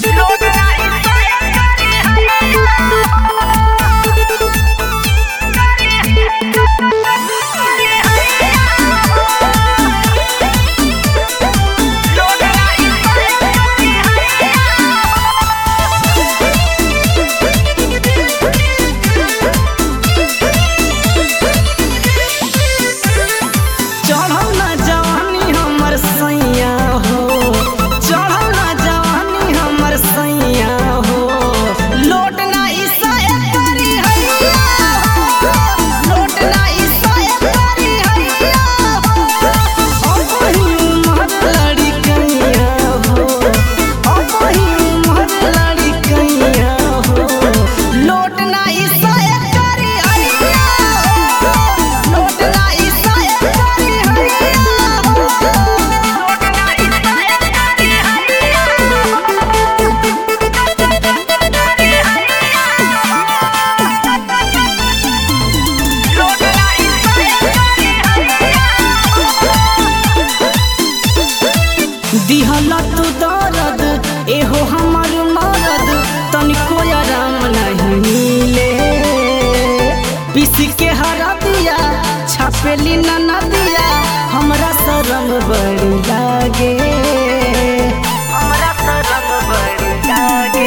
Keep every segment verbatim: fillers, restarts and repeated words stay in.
दिहला तू दर्द एहो हमर मरद तनिको आराम नहीं मिले। पीस के हरा दिया छापेली ना दिया हमरा शरम बड़ी लागे, हमरा शरम बड़ी लागे।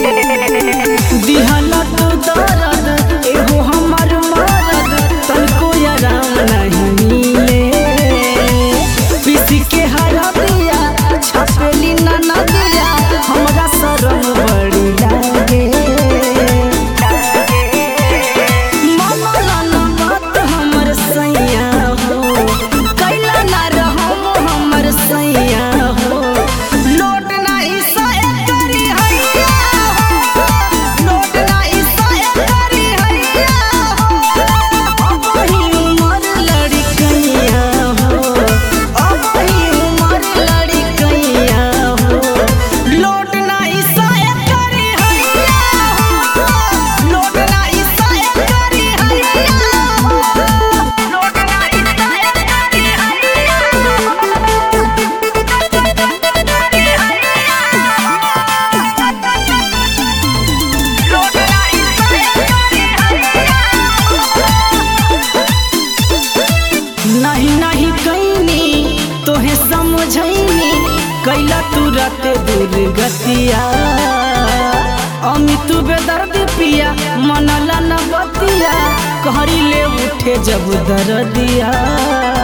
दिहला तू दर्द एहो हमर मरद तनिको आराम नहीं मिले। पीस के हरा दिया छापेली ना दिया हमरा शरम बड़ी लागे। मामला ना बात हमर सैया हो कैला ना रहम हमर सैया हो। लोट ना ईसाए करी हैया हो, लोट ना ईसाए करी हैया हो। अब ही उमर लड़कैया हो, अब ही उमर लड़कैया हो। लोट ना ईसाए करी हैया हो, लोट ना ईसाए करी हैया हो, लोट ना ईसाए करी हैया नहीं नहीं कैनी तोहे समझैनी कैला तुरत दुर्गतिया। अमित बेदर्द पिया मनला न बतिया कहरी ले उठे जब दर्दिया।